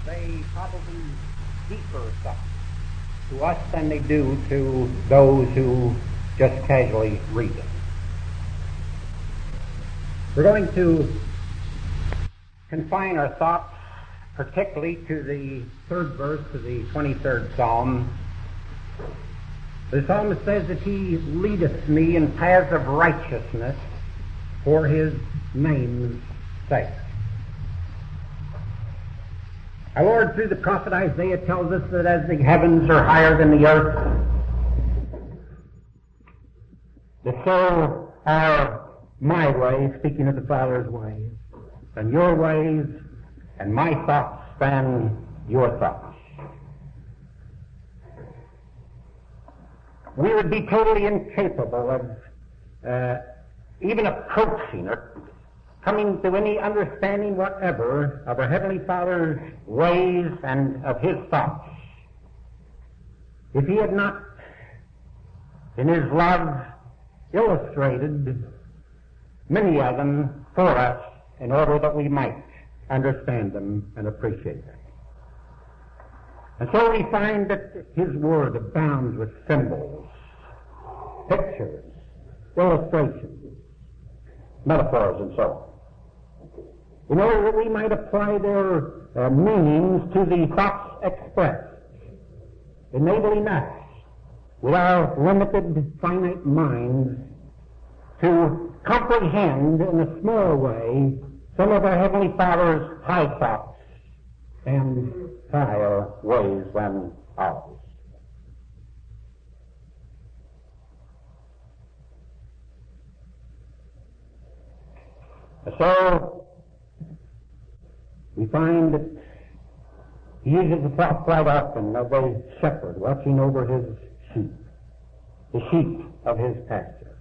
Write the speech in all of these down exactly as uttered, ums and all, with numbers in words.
say probably deeper thoughts to us than they do to those who just casually read them. We're going to confine our thoughts particularly to the third verse of the twenty-third Psalm. The psalmist says that He leadeth me in paths of righteousness for His name's sake. Our Lord, through the prophet Isaiah, tells us that as the heavens are higher than the earth, that so are my ways, speaking of the Father's ways, and your ways, and my thoughts than your thoughts. We would be totally incapable of uh, even approaching or coming to any understanding whatever of our Heavenly Father's ways and of His thoughts if He had not, in His love, illustrated many of them for us in order that we might understand them and appreciate them. And so we find that His Word abounds with symbols, pictures, illustrations, metaphors, and so on, in order that we might apply their uh, meanings to the thoughts expressed, enabling us, with our limited, finite minds, to comprehend in a small way some of our Heavenly Father's high thoughts and higher ways than ours. So, we find that He uses the thought quite often of a shepherd watching over his sheep, the sheep of His pasture.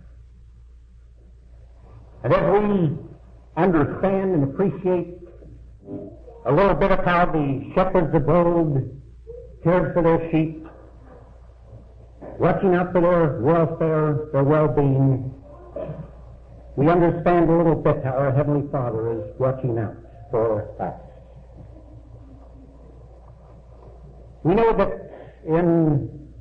And as we understand and appreciate a little bit of how the shepherds of old cared for their sheep, watching out for their welfare, their well-being, we understand a little bit how our Heavenly Father is watching out for us. We know that in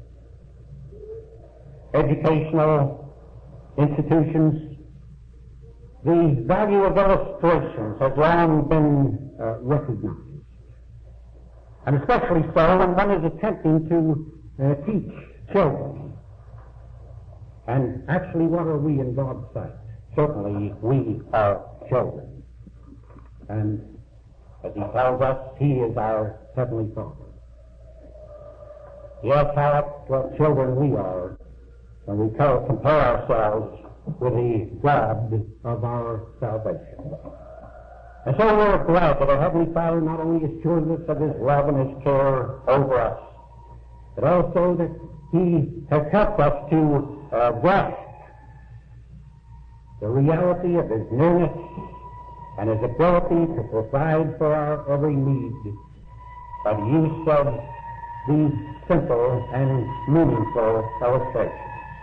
educational institutions, the value of illustrations has long been uh, recognized, and especially so when one is attempting to uh, teach children. And actually, what are we in God's sight? Certainly, we are children. And as He tells us, He is our Heavenly Father. Yes, how what children we are when we compare ourselves with the God of our salvation. And so we're glad that our Heavenly Father not only assures us of His love and His care over us, but also that He has helped us to uh, grasp the reality of His nearness and His ability to provide for our every need by the use of these simple and meaningful illustrations.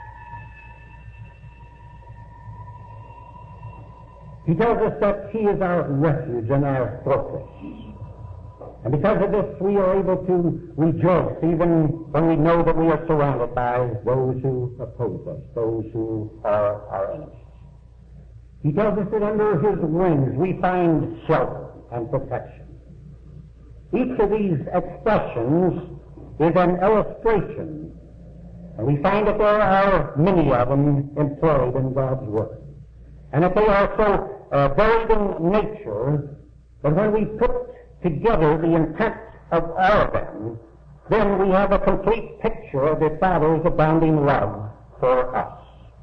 He tells us that He is our refuge and our fortress. And because of this, we are able to rejoice even when we know that we are surrounded by those who oppose us, those who are our enemies. He tells us that under His wings we find shelter and protection. Each of these expressions is an illustration, and we find that there are many of them employed in God's Word, and that they are so uh, varied in nature that when we put together the intent of all of them, then we have a complete picture of the Father's abounding love for us.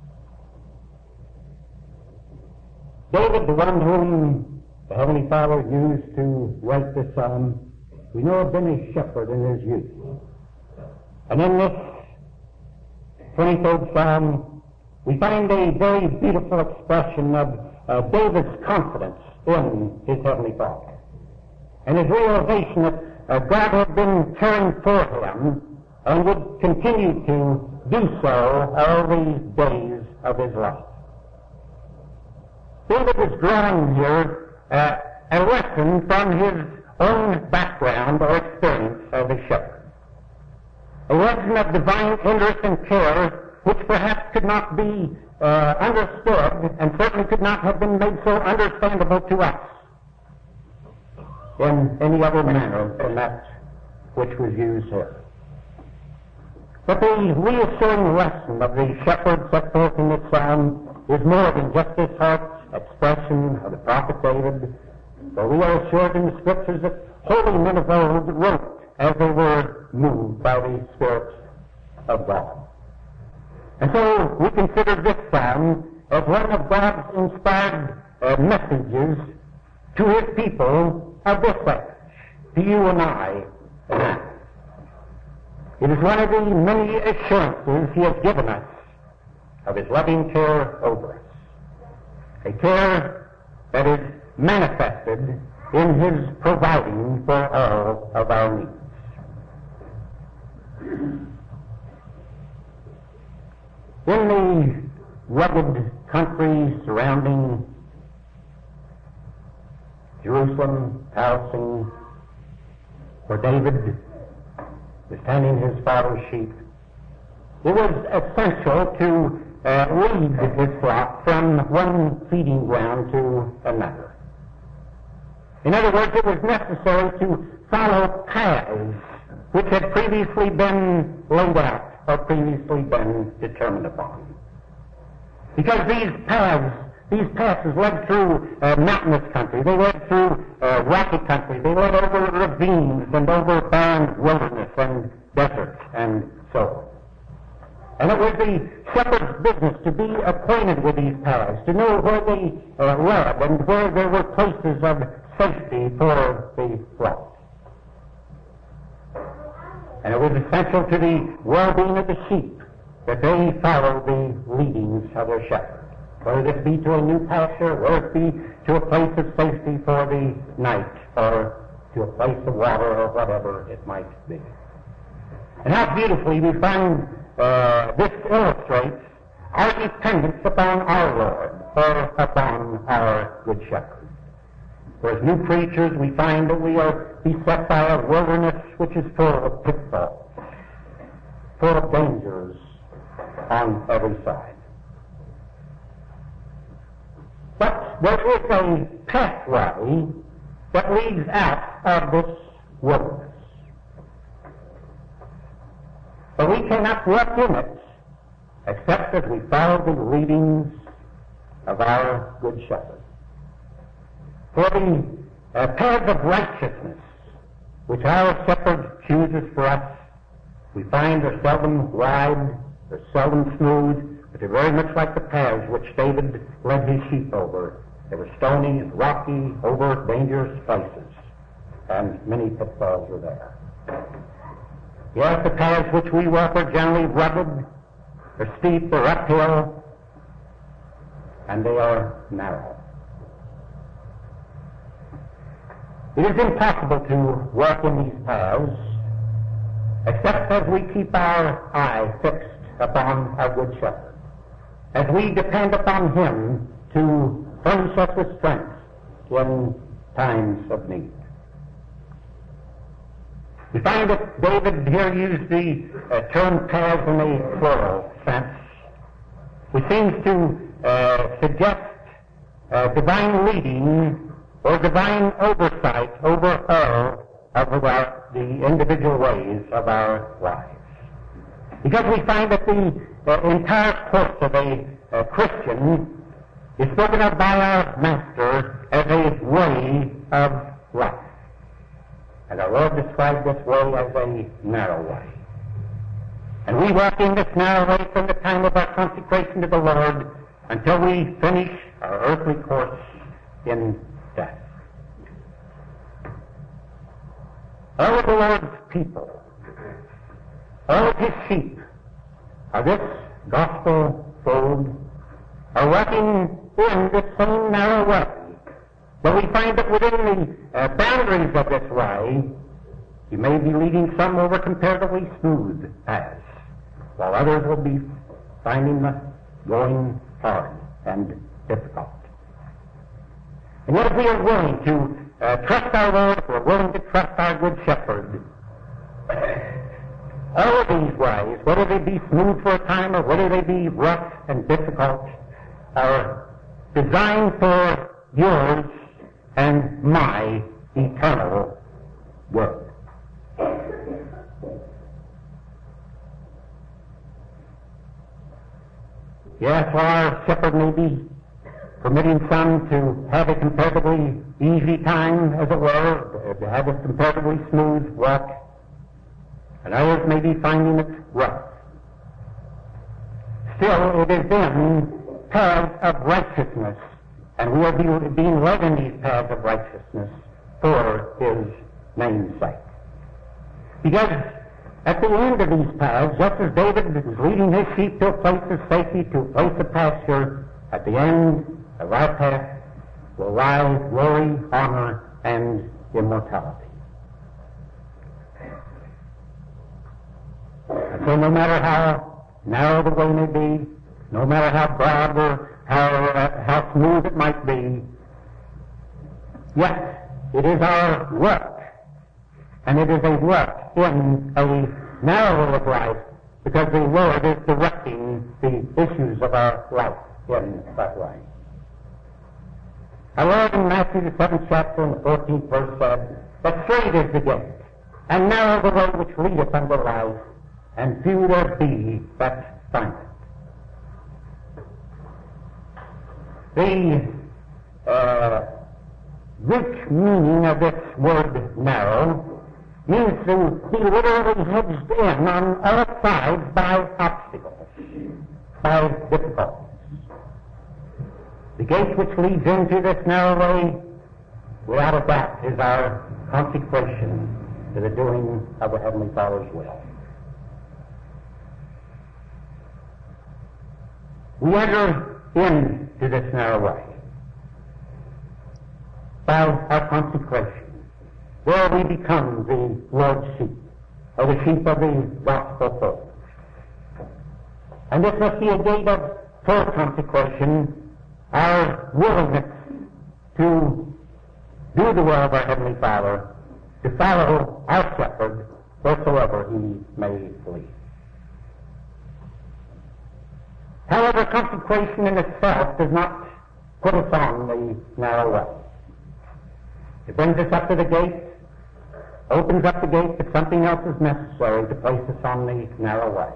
David, the one whom the Heavenly Father used to write this psalm, we know had been a shepherd in his youth. And in this twenty-third Psalm, we find a very beautiful expression of uh, David's confidence in his Heavenly Father, and his realization that uh, God had been caring for him and would continue to do so all these days of his life. David is drawing here uh, a lesson from his own background or experience as a shepherd. A lesson of divine interest and care which perhaps could not be uh, understood and certainly could not have been made so understandable to us in any other manner than that which was used here. But the reassuring lesson of the shepherd set forth in this psalm is more than just this heart's expression of the prophet David, for we are assured in the Scriptures that holy men of old wrote as they were moved by the Spirit of God. And so we consider this psalm as one of God's inspired uh, messages to His people of this age, to you and I tonight. It is one of the many assurances He has given us of His loving care over us, a care that is manifested in His providing for all of our needs. In the rugged country surrounding Jerusalem, Palestine, where David was tending his father's sheep, it was essential to uh, lead his flock from one feeding ground to another. In other words, it was necessary to follow paths which had previously been laid out or previously been determined upon. Because these paths, these passes led through uh, mountainous country, they led through uh, rocky country, they led over ravines and over barren wilderness and deserts and so on. And it was the shepherd's business to be acquainted with these paths, to know where they uh, led and where there were places of safety for the flock. And it was essential to the well-being of the sheep that they follow the leadings of their shepherd, whether this be to a new pasture, whether it be to a place of safety for the night, or to a place of water, or whatever it might be. And how beautifully we find uh, this illustrates our dependence upon our Lord, or upon our Good Shepherd. For as new creatures, we find that we are beset by a wilderness which is full of pitfalls, full of dangers on every side. But there is a pathway that leads out of this wilderness. But we cannot walk in it except as we follow the leadings of our Good Shepherd. For the uh, paths of righteousness which our shepherd chooses for us, we find are seldom wide, they're seldom smooth, but they're very much like the paths which David led his sheep over. They were stony and rocky, over dangerous places, and many pitfalls were there. Yes, the paths which we walk are generally rugged, they're steep, or uphill, and they are narrow. It is impossible to walk in these paths except as we keep our eye fixed upon our Good Shepherd, as we depend upon Him to furnish us with strength in times of need. We find that David here used the uh, term paths in a plural sense, which seems to uh, suggest uh, divine leading or divine oversight over all of our, the individual ways of our lives. Because we find that the uh, entire course of a uh, Christian is spoken of by our Master as a way of life. And our Lord described this way as a narrow way. And we walk in this narrow way from the time of our consecration to the Lord until we finish our earthly course in death. All of the Lord's people, all of His sheep of this gospel fold are walking in this same narrow way. But we find that within the uh, boundaries of this way, He may be leading some over comparatively smooth paths, while others will be finding the going hard and difficult. And yet if we are willing to uh, trust our Lord, if we're willing to trust our Good Shepherd, all of these ways, whether they be smooth for a time or whether they be rough and difficult, are designed for yours and my eternal good. Yes, while our shepherd may be permitting some to have a comparatively easy time, as it were, to have a comparatively smooth walk, and others may be finding it rough. Still, it is in paths of righteousness, and we are be, being led in these paths of righteousness for His name's sake. Because at the end of these paths, just as David is leading his sheep to a place of safety, to a place of pasture, at the end of our path will lie glory, honor, and immortality. And so no matter how narrow the way may be, no matter how broad or how, uh, how smooth it might be, yet it is our work, and it is a work in a narrow way of life, because the Lord is directing the issues of our life in that way. Our Lord in Matthew the seventh chapter and the fourteenth verse said, "But straight is the gate, and narrow the way which leadeth unto life, and few there be that find it." The uh, Greek meaning of this word narrow means to be literally hedged in on all sides by obstacles, by difficulties. The gate which leads into this narrow way, without a doubt, is our consecration to the doing of the Heavenly Father's will. We enter into this narrow way by our consecration, where we become the Lord's sheep, or the sheep of the gospel fold. And this must be a gate of full consecration, our willingness to do the will of our Heavenly Father, to follow our shepherd wheresoever He may lead. However, consecration in itself does not put us on the narrow way. It brings us up to the gate, opens up the gate, but something else is necessary to place us on the narrow way.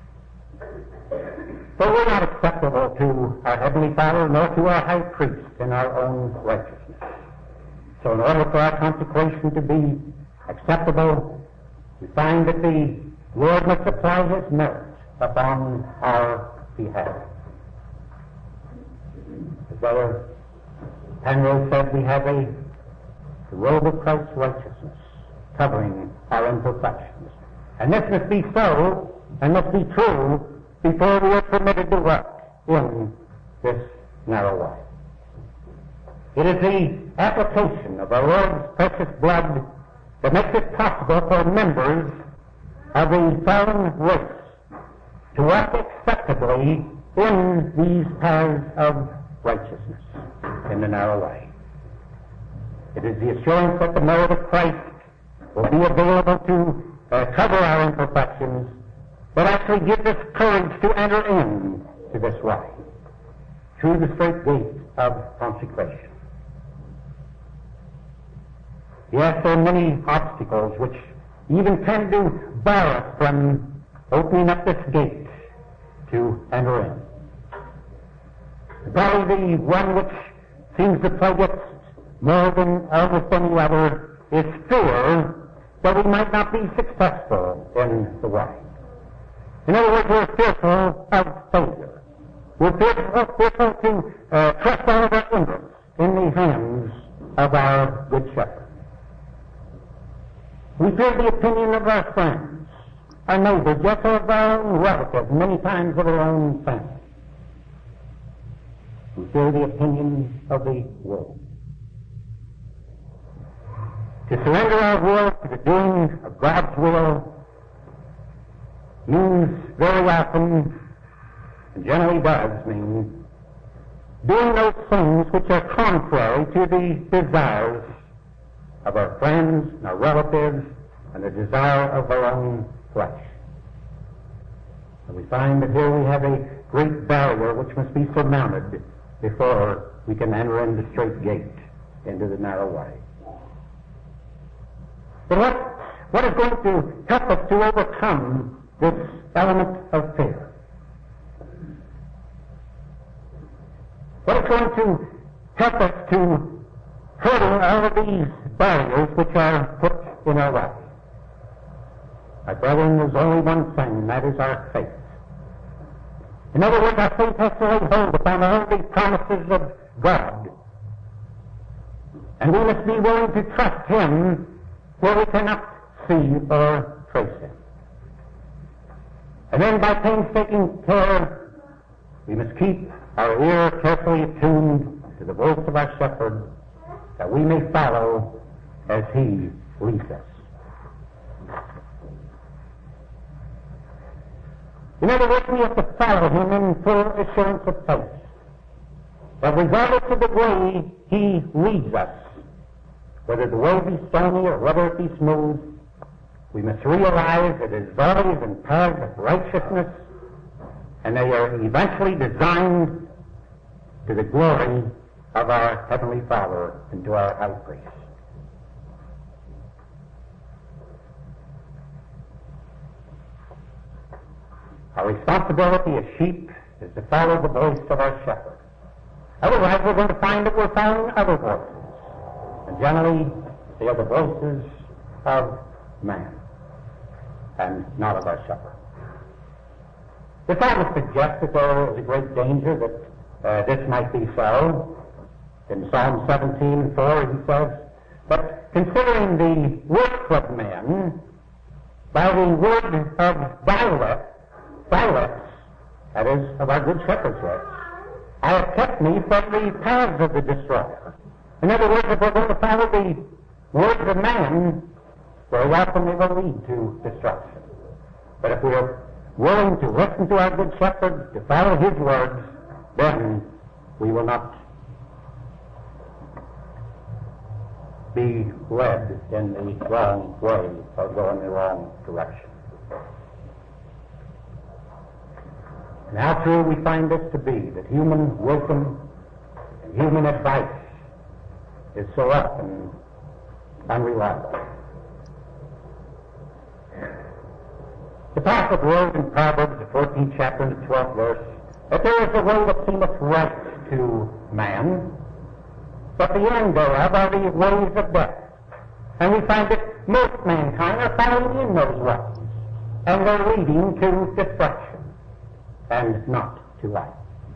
For we're not acceptable to our Heavenly Father, nor to our High Priest in our own righteousness. So in order for our consecration to be acceptable, we find that the Lord must apply His merit upon our behalf. As Brother Penrose said, we have a the robe of Christ's righteousness covering our imperfections. And this must be so, and must be true, before we are permitted to work in this narrow way. It is the application of our Lord's precious blood that makes it possible for members of the fallen race to walk acceptably in these paths of righteousness in the narrow way. It is the assurance that the merit of Christ will be available to uh, cover our imperfections, but actually gives us courage to enter in to this way, through the straight gate of consecration. Yes, there are many obstacles which even tend to bar us from opening up this gate to enter in. Probably the one which seems to plague us more than almost any other is fear that we might not be successful in the way. In other words, we're fearful of failure. We're fearful, fearful to uh, trust all of our interests in the hands of our Good Shepherd. We fear the opinion of our friends, our neighbors, yes, of our own relatives, many times of our own family. We fear the opinion of the world. To surrender our will to the doing of God's will means very often, and generally does mean, doing those things which are contrary to the desires of our friends and our relatives and the desire of our own flesh. And we find that here we have a great barrier which must be surmounted before we can enter in the straight gate into the narrow way. But what, what is going to help us to overcome this element of fear? What is going to help us to hurdle all of these barriers which are put in our way? My brethren, there's only one thing, and that is our faith. In other words, our faith has to lay hold upon all the promises of God. And we must be willing to trust Him where we cannot see or trace Him. And then by painstaking care, we must keep our ear carefully attuned to the voice of our shepherd, that we may follow as He leads us. In other words, we have to follow Him in full assurance of faith, that regardless of the way He leads us, whether the way be stony or whether it be smooth, we must realize that it is always in paths of righteousness, and they are eventually designed to the glory of our Heavenly Father and to our high priest. Our responsibility as sheep is to follow the voice of our shepherd. Otherwise, we're going to find that we're following other voices. And generally, they are the voices of man and not of our shepherd. The psalmist suggests that there is a great danger that uh, this might be so. In Psalm seventeen and four, he says, "But considering the works of men, by the word of violence, violence, that is, of our good shepherd's words, I have kept me from the paths of the destroyer." In other words, if we're going to follow the words of man, very often they will lead to destruction. But if we are willing to listen to our good shepherd, to follow his words, then we will not be led in the wrong way or go in the wrong direction. And how true we find this to be, that human wisdom and human advice is so often unreliable. The prophet wrote in Proverbs, the fourteenth chapter and the twelfth verse, that there is a way that seemeth right to man, but the end thereof are the ways of death. And we find that most mankind are following in those ways, and they're leading to destruction and not to life.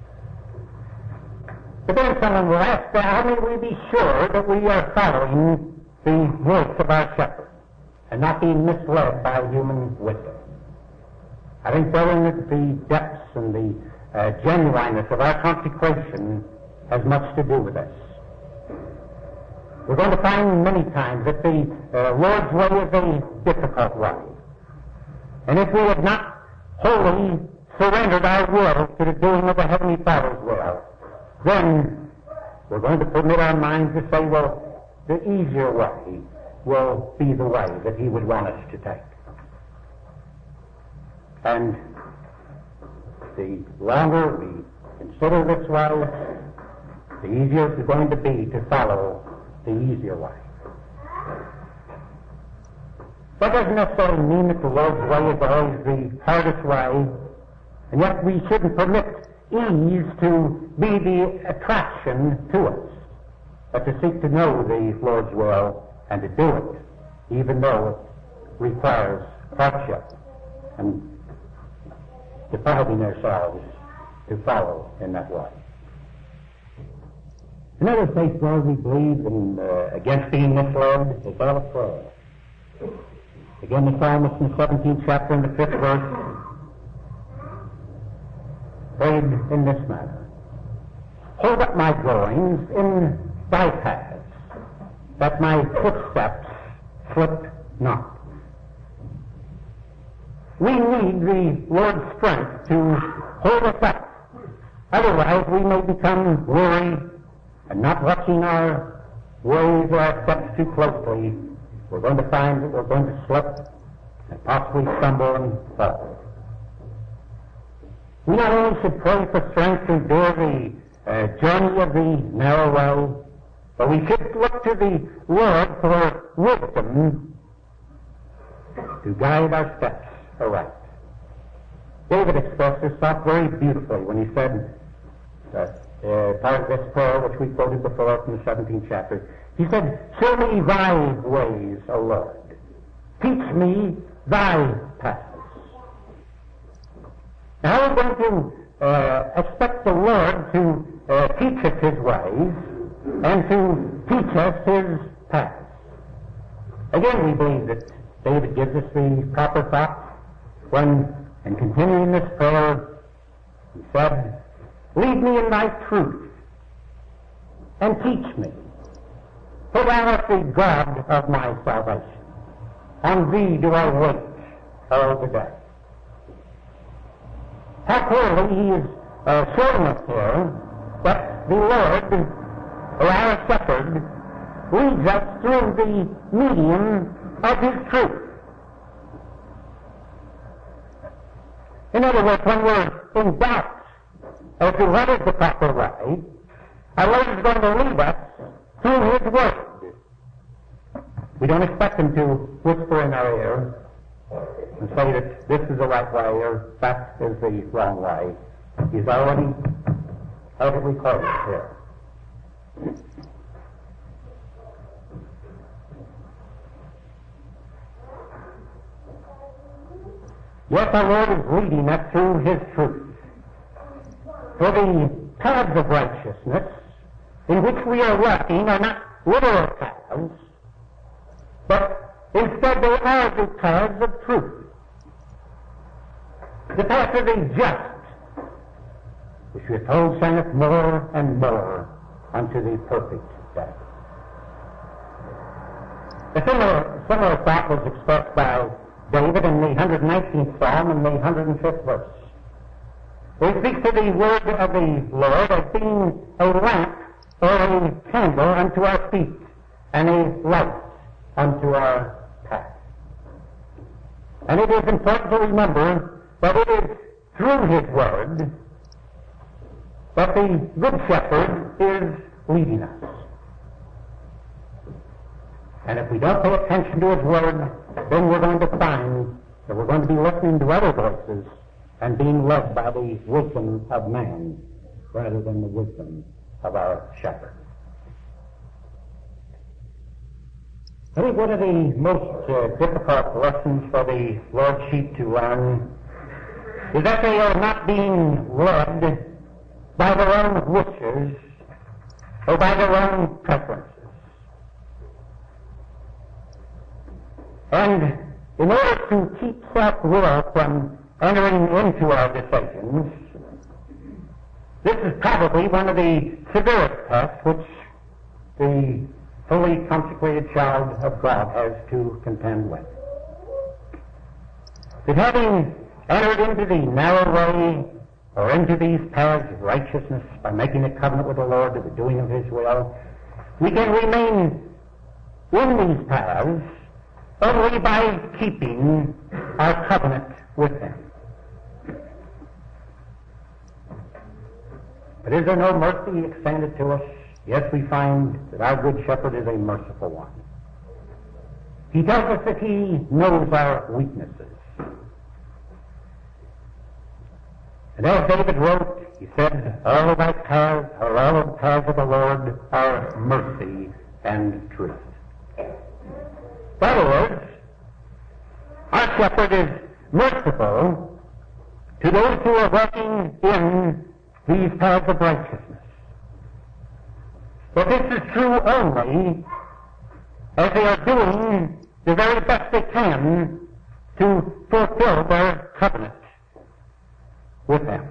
But then someone will ask, how may we be sure that we are following the voice of our shepherd and not being misled by human wisdom? I think, brethren, that the depths and the uh, genuineness of our consecration has much to do with this. We're going to find many times that the uh, Lord's way is a difficult way. And if we have not wholly surrendered our will to the doing of the Heavenly Father's will, then we're going to permit our minds to say, well, the easier way will be the way that He would want us to take. And the longer we consider this way, the easier it's going to be to follow the easier way. That doesn't necessarily mean that the Lord's way is always the hardest way, and yet we shouldn't permit ease to be the attraction to us, but to seek to know the Lord's will and to do it, even though it requires hardship and depriving ourselves to follow in that way. Another place where we believe in, uh, against being misled is all of prayer. Again, the psalmist in the seventeenth chapter and the fifth verse prayed in this manner: "Hold up my goings in thy paths, that my footsteps slip not." We need the Lord's strength to hold us up. Otherwise, we may become weary and not watching our ways our steps too closely, we're going to find that we're going to slip and possibly stumble and fall. We not only should pray for strength to endure the uh, journey of the narrow way, but we should look to the Lord for wisdom to guide our steps aright. David expressed this thought very beautifully when he said, that uh, part of this prayer which we quoted before from the seventeenth chapter, he said, "Show me thy ways, O Lord. Teach me thy paths." Now, how are we going to uh, expect the Lord to uh, teach us his ways and to teach us his paths? Again, we believe that David gives us the proper thought when, in continuing this prayer, he said, "Lead me in thy truth, and teach me. For thou art the God of my salvation. On thee do I wait all the day." How clearly he is uh, showing us here that the Lord, or our shepherd, leads us through the medium of his truth. In other words, when we're in doubt as to what is the proper way, our Lord is going to lead us through his word. We don't expect him to whisper in our ear and say that this is the right way or that is the wrong way. He's already perfectly clear here. Yes, our Lord is leading us through his truth. For the paths of righteousness in which we are walking are not literal paths, but instead they are the paths of truth. The path of the just, which we are told sendeth more and more unto the perfect day. A similar, similar thought was expressed by David in the one hundred nineteenth Psalm and the one hundred fifth verse. We speak to the word of the Lord as being a lamp or a candle unto our feet and a light unto our path. And it is important to remember that it is through his word that the Good Shepherd is leading us. And if we don't pay attention to his word, then we're going to find that we're going to be listening to other voices and being led by the wisdom of man rather than the wisdom of our shepherd. I think one of the most uh, difficult lessons for the Lord's sheep to learn is that they are not being led by their own wishes or by their own preferences. And in order to keep self-will from entering into our decisions, this is probably one of the severest tests which the fully consecrated child of God has to contend with. That having entered into the narrow way or into these paths of righteousness by making a covenant with the Lord to the doing of his will, we can remain in these paths only by keeping our covenant with him. But is there no mercy extended to us? Yes, we find that our Good Shepherd is a merciful one. He tells us that he knows our weaknesses. And as David wrote, he said, "All of thy paths, or all of the paths of the Lord, are mercy and truth." In other words, our shepherd is merciful to those who are walking in these paths of righteousness. But this is true only as they are doing the very best they can to fulfill their covenant with them.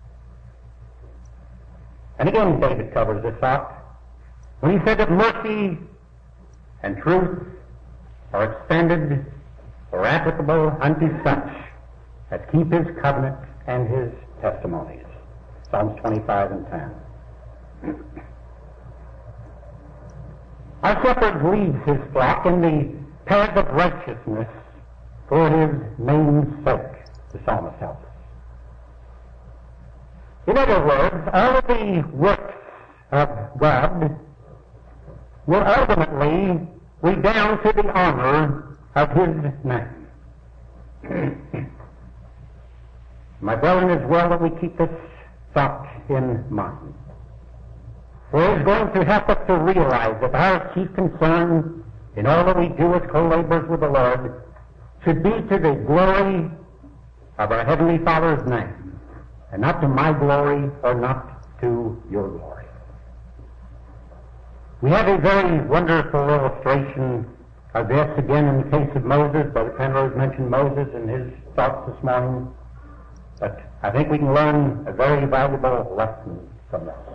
And again, David covers this thought when he said that mercy and truth are extended or applicable unto such as keep his covenant and his testimonies. Psalms twenty-five and ten. Our shepherd leads his flock in the paths of righteousness for his name's sake, the psalmist tells us. In other words, all of the works of God will ultimately redound to the honor of his name. My brethren, it is well that we keep this thought in mind. For it is going to help us to realize that our chief concern in all that we do as co-laborers with the Lord should be to the glory of our Heavenly Father's name, and not to my glory or not to your glory. We have a very wonderful illustration of this again in the case of Moses. Brother Penrose mentioned Moses in his thoughts this morning, but I think we can learn a very valuable lesson from this.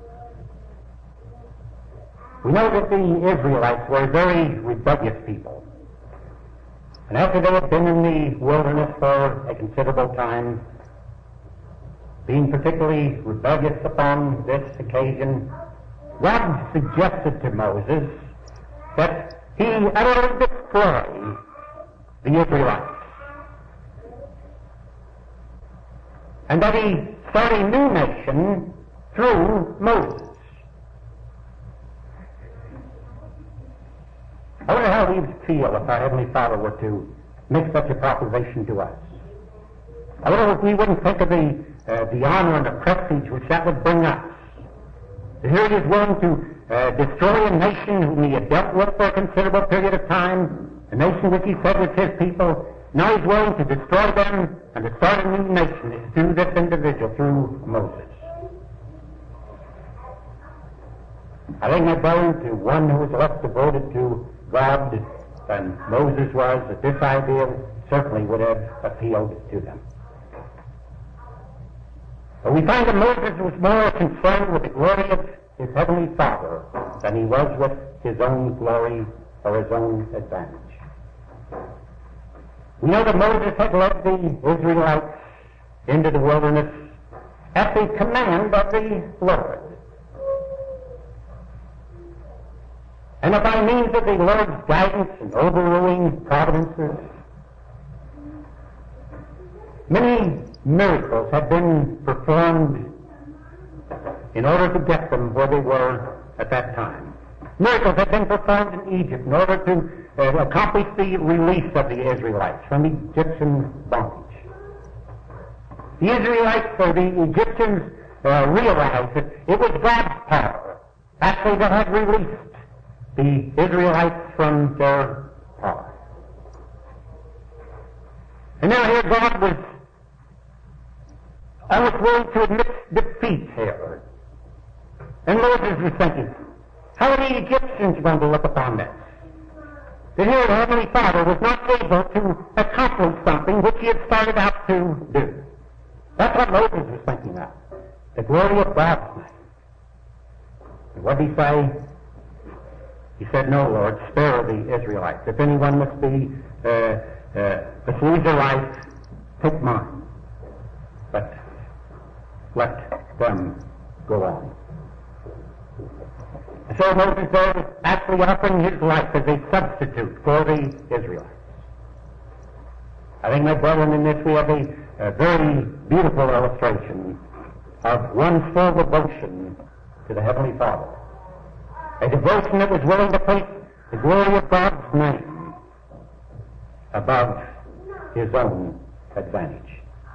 We know that the Israelites were a very rebellious people. And after they had been in the wilderness for a considerable time, being particularly rebellious upon this occasion, God suggested to Moses that he utterly destroy the Israelites, and that he start a new nation through Moses. I wonder how we would feel if our Heavenly Father were to make such a proposition to us. I wonder if we wouldn't think of the, uh, the honor and the prestige which that would bring us. Here he is willing to uh, destroy a nation whom he had dealt with for a considerable period of time, a nation which he said was his people. Now he's willing to destroy them and to start a new nation through this individual, through Moses. I think, my brother, to one who was less devoted to God than Moses was, that this idea certainly would have appealed to them. But we find that Moses was more concerned with the glory of his Heavenly Father than he was with his own glory or his own advantage. We know that Moses had led the Israelites into the wilderness at the command of the Lord. And by means of the Lord's guidance and overruling providences, many miracles had been performed in order to get them where they were at that time. Miracles had been performed in Egypt in order to uh, accomplish the release of the Israelites from Egyptian bondage. The Israelites, or the Egyptians, uh, realized that it was God's power actually that had released the Israelites from their power. And now here God was almost willing to admit defeat here. And Moses was thinking, how are the Egyptians going to look upon this? That here the Heavenly Father was not able to accomplish something which he had started out to do. That's what Moses was thinking of. The glory of God's name. And what did he say? He said, no, Lord, spare the Israelites. If anyone must be uh, uh, must lose their life, take mine. But let them go on. And so Moses there was actually offering his life as a substitute for the Israelites. I think, my brethren, in this we have a, a very beautiful illustration of one's full devotion to the Heavenly Father. A devotion that was willing to place the glory of God's name above his own advantage.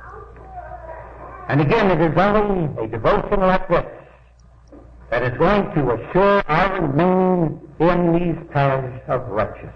And again, it is only a devotion like this that is going to assure our remaining in these paths of righteousness.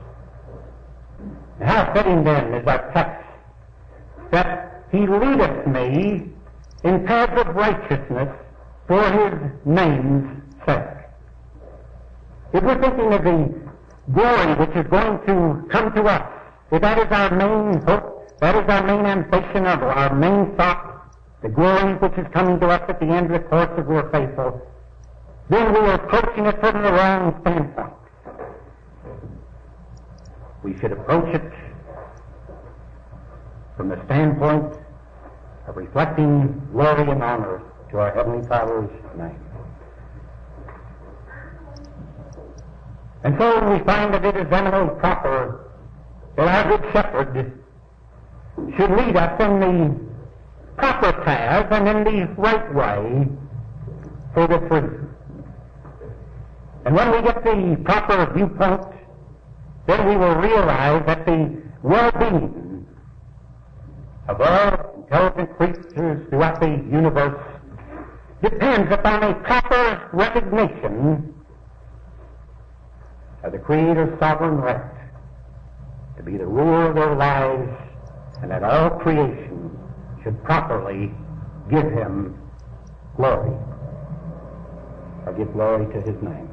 And how fitting then is our text that he leadeth me in paths of righteousness for his name's sake. If we're thinking of the glory which is going to come to us, if that is our main hope, that is our main ambition, or our main thought, the glory which is coming to us at the end of the course if we're faithful, then we are approaching it from the wrong standpoint. We should approach it from the standpoint of reflecting glory and honor to our Heavenly Father's name. And so we find that it is eminently proper that our good shepherd should lead us in the proper path and in the right way for this reason. And when we get the proper viewpoint, then we will realize that the well-being of all intelligent creatures throughout the universe depends upon a proper recognition of the Creator's sovereign right to be the ruler of their lives, and that all creation should properly give him glory, or give glory to his name.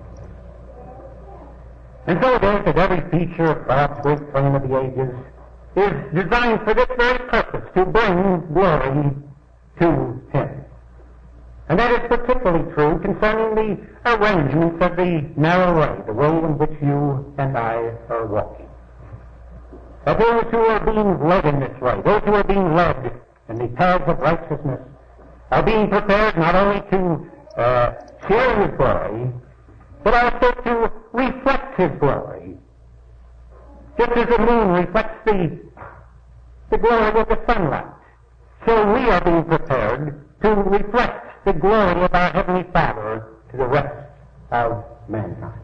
And so it is that every feature of God's great plan of the ages is designed for this very purpose, to bring glory to him. And that is particularly true concerning the arrangements of the narrow way, the way in which you and I are walking. That those who are being led in this way, those who are being led in the paths of righteousness, are being prepared not only to uh, share his glory, but also to reflect his glory. Just as the moon reflects the, the glory of the sunlight, so we are being prepared to reflect the glory of our Heavenly Father to the rest of mankind.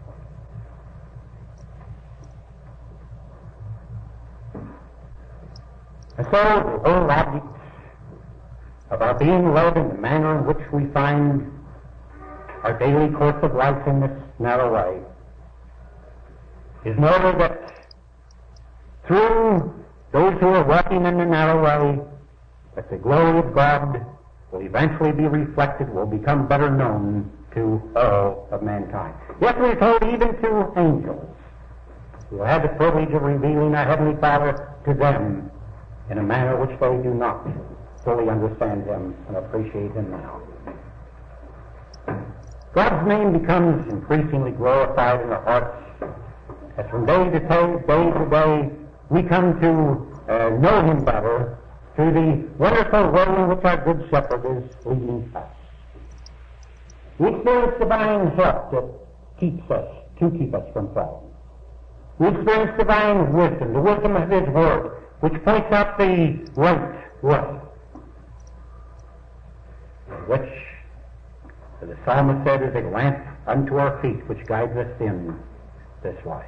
And so the whole object of our being led in the manner in which we find our daily course of life in this narrow way is in order that through those who are walking in the narrow way, that the glory of God will eventually be reflected, will become better known to all of mankind. Yes, we're told even to angels who have the privilege of revealing our Heavenly Father to them in a manner which they do not fully understand him and appreciate him now. God's name becomes increasingly glorified in our hearts as from day to day, day to day, we come to uh, know him better through the wonderful way in which our good shepherd is leading us. We experience divine help that keeps us, to keep us from falling. We experience divine wisdom, the wisdom of his word, which points out the right way, which, as the psalmist said, is a lamp unto our feet, which guides us in this way.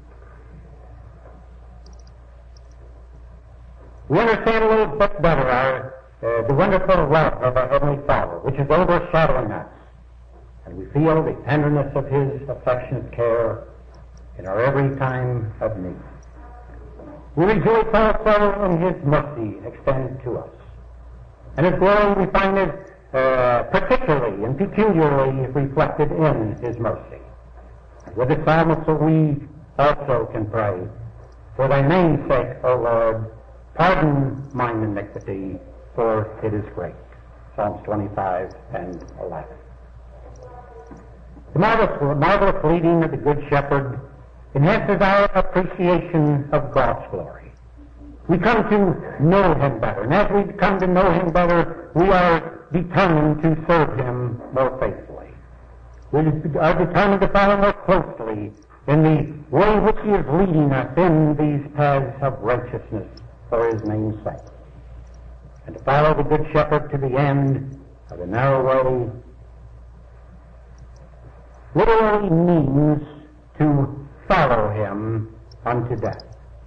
We understand a little bit better our, uh, the wonderful love of our Heavenly Father, which is overshadowing us, and we feel the tenderness of his affectionate care in our every time of need. We rejoice also in his mercy extended to us, and his glory we find is uh, particularly and peculiarly reflected in his mercy. And with the psalmist, so we also can pray, for thy name's sake, O Lord, pardon mine iniquity, for it is great. Psalms twenty-five and eleven. The marvelous, marvelous leading of the Good Shepherd enhances our appreciation of God's glory. We come to know him better, and as we come to know him better, we are determined to serve him more faithfully. We are determined to follow more closely in the way in which he is leading us in these paths of righteousness for his name's sake. And to follow the Good Shepherd to the end of the narrow way literally means to follow him unto death.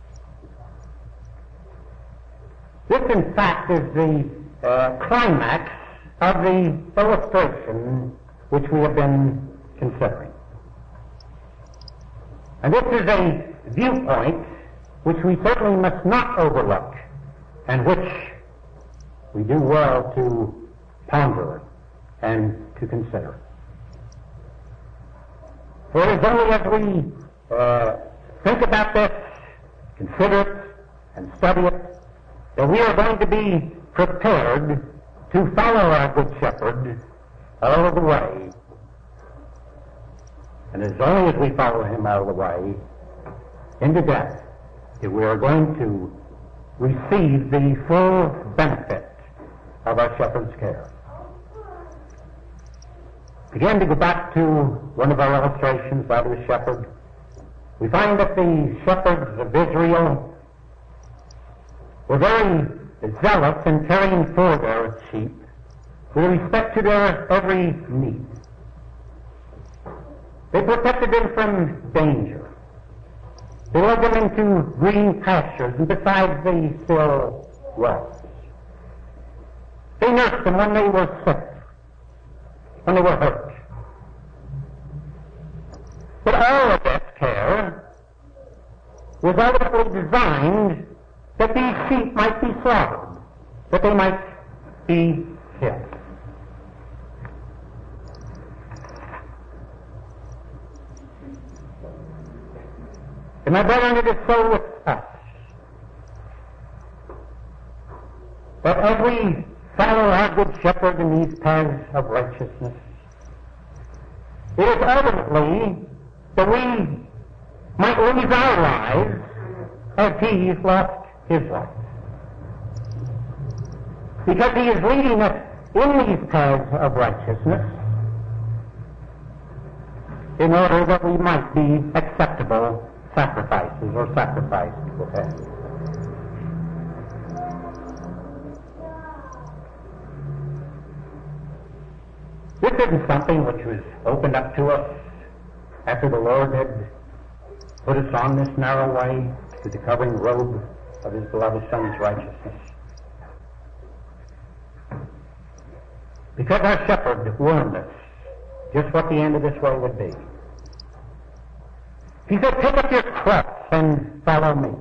This, in fact, is the uh, climax of the illustration which we have been considering. And this is a viewpoint which we certainly must not overlook, and which we do well to ponder and to consider. For it is only as we uh, think about this, consider it, and study it, that we are going to be prepared to follow our Good Shepherd all of the way. And it is only as we follow him all the way into death that we are going to receive the full benefit of our shepherd's care. Again, to go back to one of our illustrations, that of the shepherd, we find that the shepherds of Israel were very zealous in caring for their sheep with respect to their every need. They protected them from danger. They led them into green pastures and beside the still wells. They nursed them when they were sick, when they were hurt. But all of this care was ultimately designed that these sheep might be slaughtered, that they might be killed. And my brethren, it is so with us, that as we follow our good shepherd in these paths of righteousness, it is ultimately that we might lose our lives as he lost his life. Because he is leading us in these paths of righteousness in order that we might be acceptable sacrifices or sacrificed with him. This isn't something which was opened up to us after the Lord had put us on this narrow way to the covering robe of his beloved Son's righteousness. Because our shepherd warned us just what the end of this way would be. He said, take up your cross and follow me.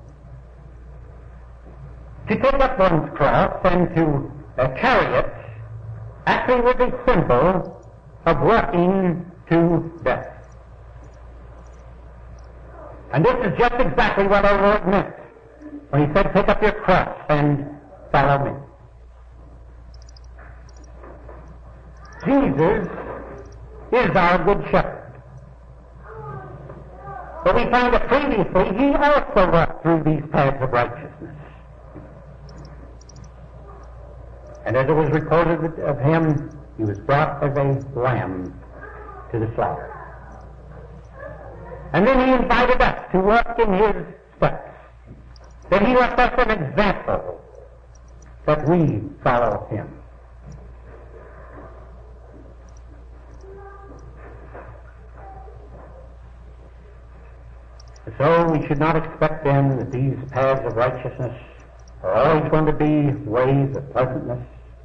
To take up one's cross and to uh, carry it actually was a symbol of walking to death. And this is just exactly what our Lord meant when he said, take up your cross and follow me. Jesus is our good shepherd. But we find that previously he also walked through these paths of righteousness. And as it was recorded of him, he was brought as a lamb to the slaughter. And then he invited us to walk in his steps. That he left us an example that we follow him. So we should not expect then that these paths of righteousness are always going to be ways of pleasantness.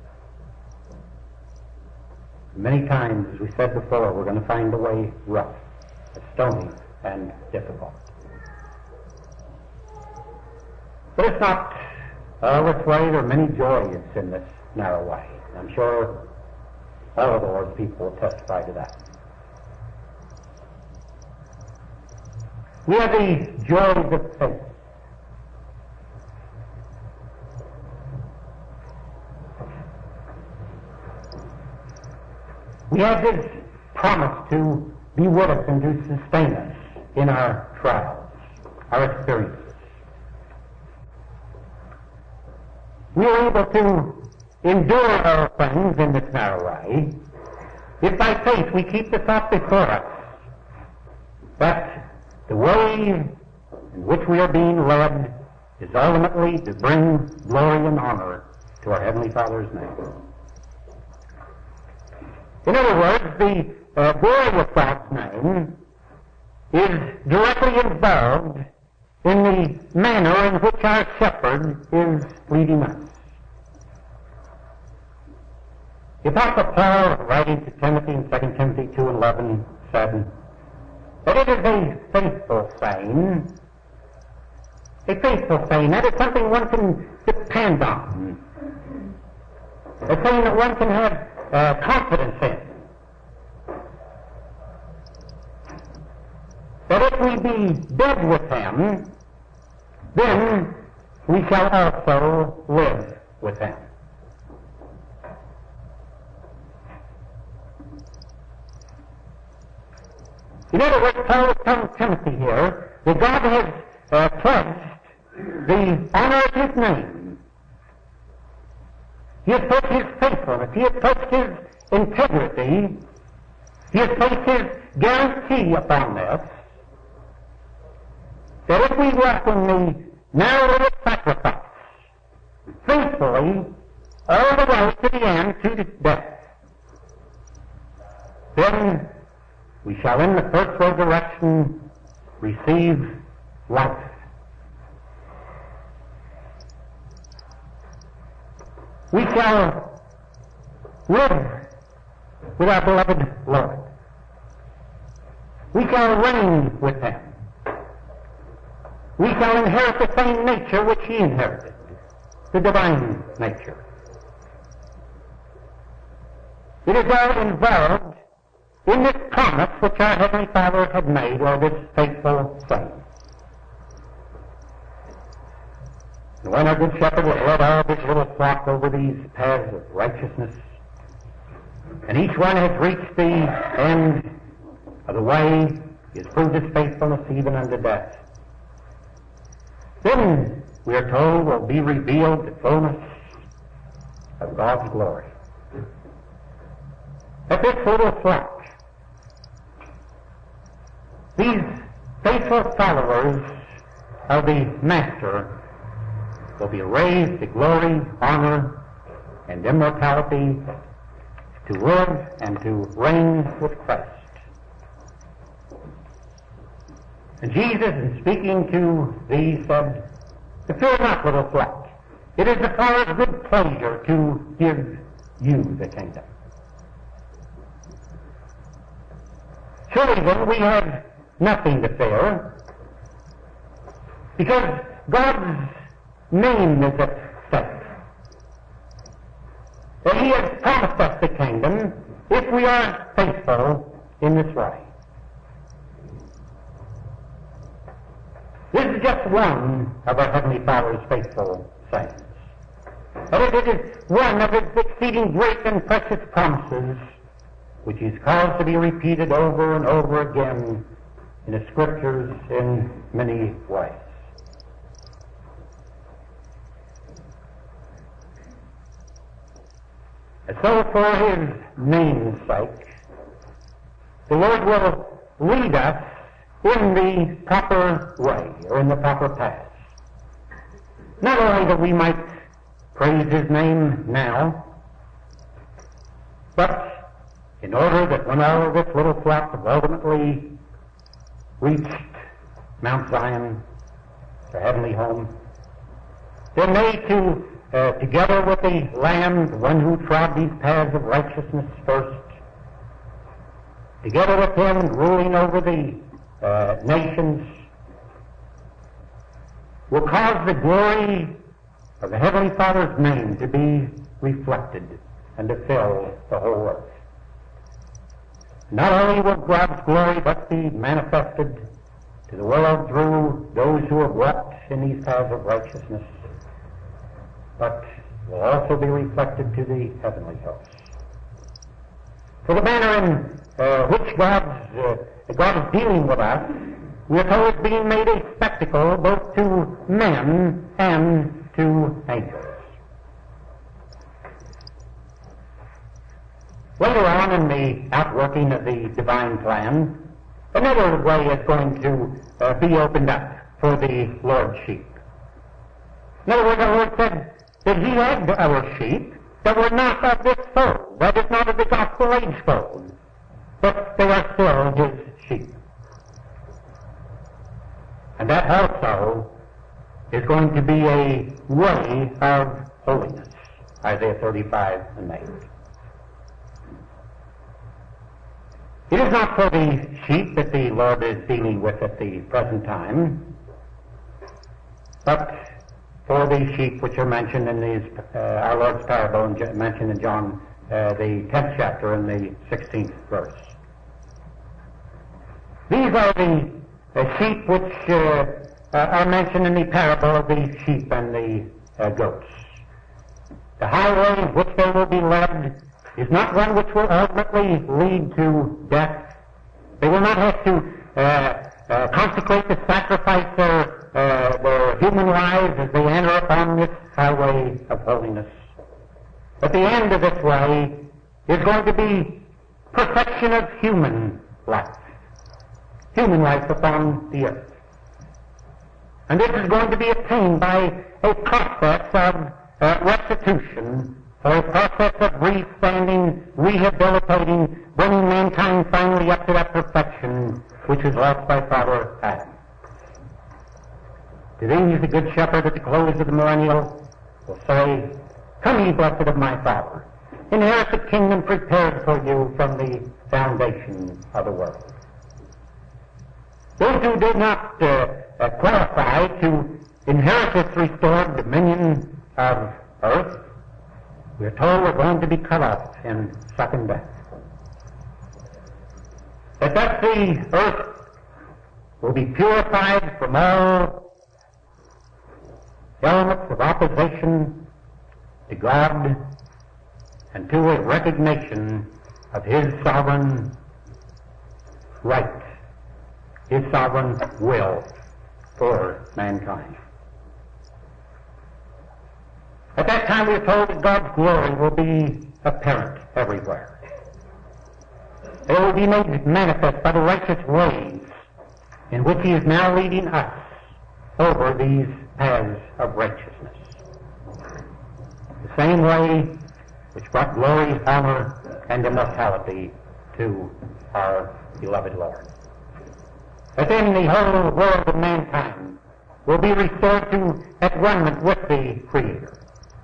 Many times, as we said before, we're going to find the way rough, stony, and difficult. But it's not all this way. There are many joys in this narrow way. I'm sure all of the Lord's people will testify to that. We have the joys of faith. We have his promise to be with us and to sustain us in our trials, our experiences. We are able to endure our things in this narrow way if by faith we keep the thought before us that the way in which we are being led is ultimately to bring glory and honor to our Heavenly Father's name. In other words, the uh, glory of God's name is directly involved in the manner in which our shepherd is leading us. The Apostle Paul, writing to Timothy in Second Timothy two eleven, said that it is a faithful saying, a faithful saying, that is something one can depend on, a saying that one can have uh, confidence in. That if we be dead with him, then we shall also live with him. In other words, Paul is telling Timothy here that God has uh, pledged the honor of his name. He has pledged his faithfulness. He has pledged his integrity He has placed his guarantee upon this, that if we walk in the narrow road of sacrifice, faithfully, all the way to the end, to death, then we shall in the first resurrection receive life. We shall live with our beloved Lord. We shall reign with him. We shall inherit the same nature which he inherited, the divine nature. It is all involved in this promise which our Heavenly Father had made, or this faithful saying. And when our good shepherd has led all this little flock over these paths of righteousness, and each one has reached the end of the way, he has proved his faithfulness even unto death, then, we are told, will be revealed the fullness of God's glory. At this little flock, these faithful followers of the Master will be raised to glory, honor, and immortality, to live and to reign with Christ. And Jesus, in speaking to these, said, "Fear not, little flock. It is the Father's good pleasure to give you the kingdom." Surely then we have nothing to fear, because God's name is at stake. That he has promised us the kingdom if we are faithful in this way. This is just one of our Heavenly Father's faithful sayings. But it is one of his exceeding great and precious promises, which he's caused to be repeated over and over again in the Scriptures in many ways. And so for his name's sake, the Lord will lead us in the proper way, or in the proper path. Not only that we might praise his name now, but in order that when all of this little flock have ultimately reached Mount Zion, their heavenly home, then they too, uh, together with the Lamb, the one who trod these paths of righteousness first, together with him ruling over the uh, nations, will cause the glory of the Heavenly Father's name to be reflected and to fill the whole earth. Not only will God's glory but be manifested to the world through those who have walked in these paths of righteousness, but will also be reflected to the heavenly hosts. For the manner in uh, which God's, uh, God is dealing with us, we are told it's being made a spectacle both to men and to angels. Later on in the outworking of the divine plan, another way is going to uh, be opened up for the Lord's sheep. In other words, the Lord said that he had our sheep that were not of this fold, that is not of the gospel age fold, but they are still his sheep. And that also is going to be a way of holiness, Isaiah thirty-five and eight. It is not for the sheep that the Lord is dealing with at the present time, but for the sheep which are mentioned in these, uh, our Lord's parable and mentioned in John, uh, the tenth chapter and the sixteenth verse. These are the uh, sheep which uh, uh, are mentioned in the parable of the sheep and the uh, goats. The highway in which they will be led is not one which will ultimately lead to death. They will not have to uh, uh, consecrate to sacrifice their, uh, their human lives as they enter upon this highway of holiness. But the end of this way is going to be perfection of human life, human life upon the earth. And this is going to be attained by a process of uh, restitution, or a process of restanding, rehabilitating, bringing mankind finally up to that perfection which is lost by Father Adam. To these the Good Shepherd at the close of the millennial will say, "Come ye blessed of my Father, inherit the kingdom prepared for you from the foundation of the world." Those who did not uh, uh, qualify to inherit this restored dominion of earth, we're told we're going to be cut off in second death. But that the earth will be purified from all elements of opposition to God and to a recognition of His sovereign right, His sovereign will for mankind. At that time we are told that God's glory will be apparent everywhere. It will be made manifest by the righteous ways in which He is now leading us over these paths of righteousness. The same way which brought glory, honor, and immortality to our beloved Lord. But then the whole world of mankind will be restored to at one with the Creator.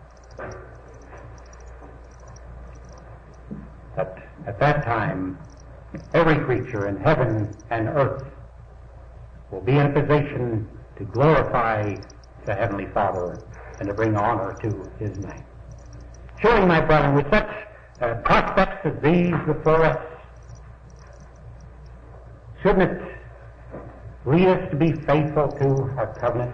But at that time, every creature in heaven and earth will be in a position to glorify the Heavenly Father and to bring honor to His name. Surely, my brethren, with such uh, prospects as these before us, shouldn't it lead us to be faithful to our covenant?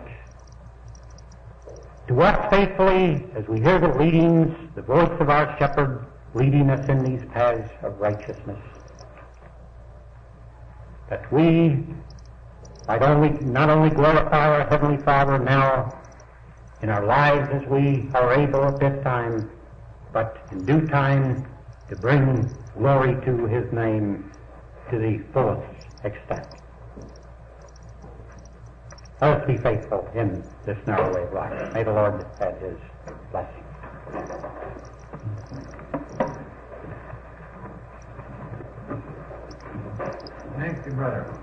To walk faithfully as we hear the leadings, the voice of our shepherd leading us in these paths of righteousness. That we might only, not only glorify our Heavenly Father now in our lives as we are able at this time, but in due time to bring glory to His name to the fullest extent. Let us be faithful in this narrow way of life. May the Lord add His blessing. Thank you, brother.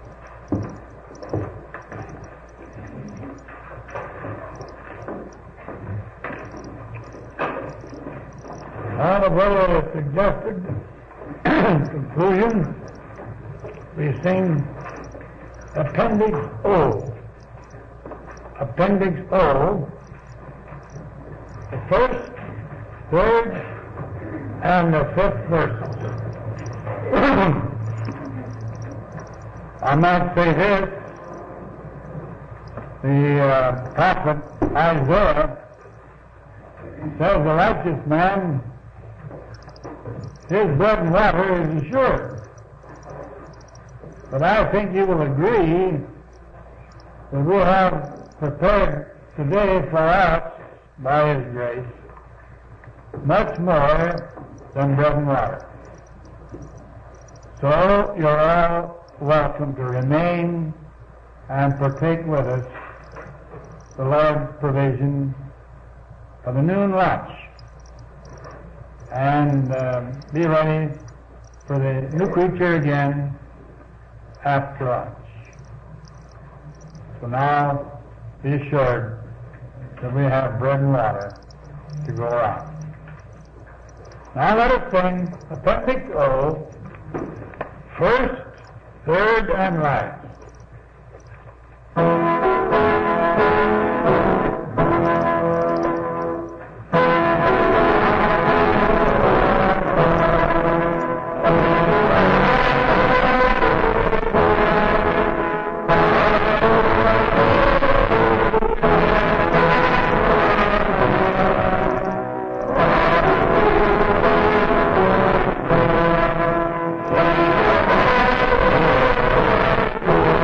Now the brother suggested conclusion. We sing Appendix O. Appendix O, the first, third, and the fifth verses. I might say this, the uh, prophet Isaiah says the righteous man, his bread and water is assured. But I think you will agree that we'll have prepared today for us, by His grace, much more than bread and water. So you're all welcome to remain and partake with us the Lord's provision of a noon lunch, and uh, be ready for the new creature again after lunch. So now be assured that we have bread and water to go around. Now let us sing Appendix O, first, third, and last. Thank you.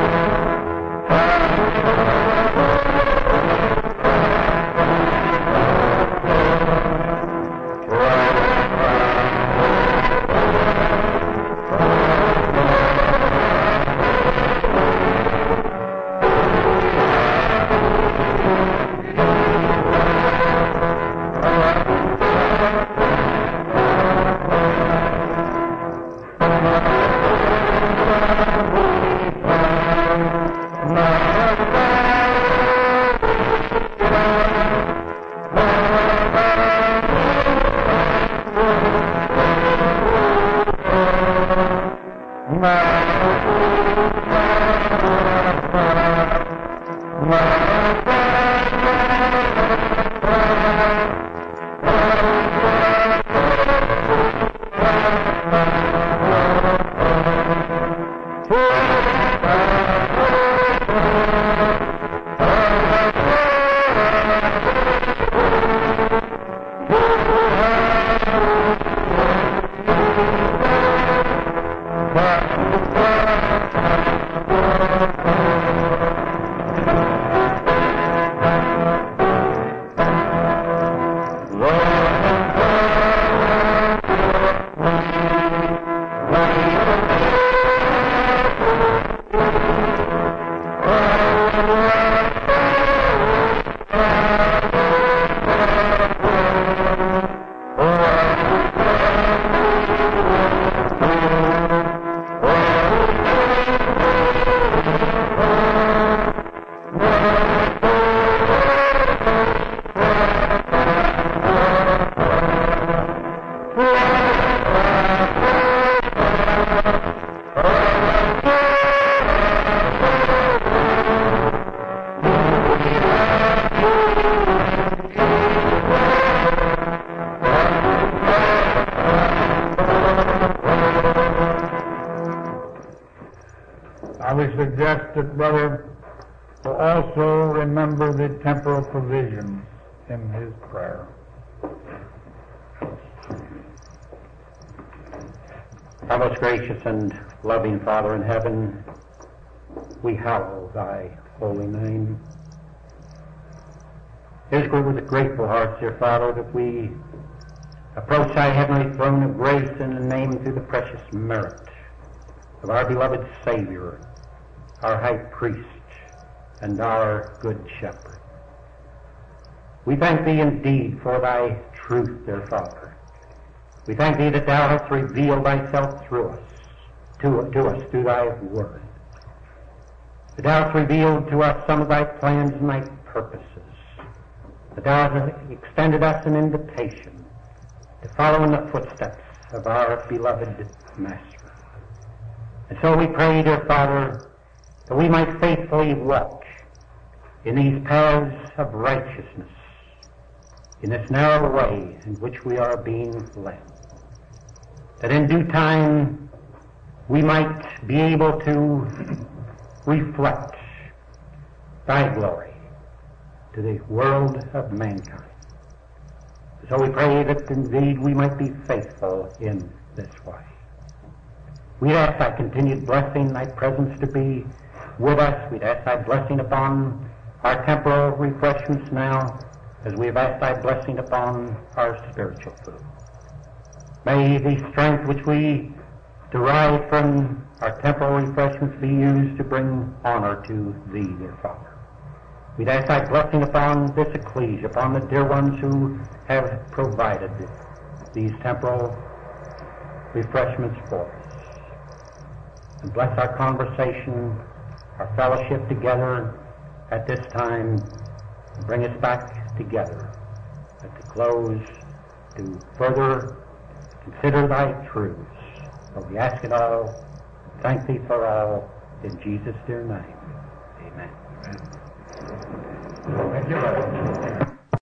I would suggest that brother will also remember the temporal provisions in his prayer. Our most gracious and loving Father in heaven, we hallow thy holy name. It is with grateful hearts, dear Father, that we approach thy heavenly throne of grace in the name through the precious merit of our beloved Savior, our high priest, and our good shepherd. We thank thee indeed for thy truth, dear Father. We thank thee that thou hast revealed thyself through us, to, to us through thy word. That thou hast revealed to us some of thy plans and thy purposes. That thou hast extended us an invitation to follow in the footsteps of our beloved Master. And so we pray, dear Father, that we might faithfully walk in these paths of righteousness, in this narrow way in which we are being led. That in due time we might be able to reflect thy glory to the world of mankind. So we pray that indeed we might be faithful in this way. We ask thy continued blessing, thy presence to be with us. We ask thy blessing upon our temporal refreshments now, as we have asked thy blessing upon our spiritual food. May the strength which we derive from our temporal refreshments be used to bring honor to thee, dear Father. We ask thy blessing upon this ecclesia, upon the dear ones who have provided these temporal refreshments for us. And bless our conversation, our fellowship together at this time, and bring us back together at the close to further consider thy truths. For we ask it all, thank thee for all, in Jesus' dear name. Amen. Thank you, brother.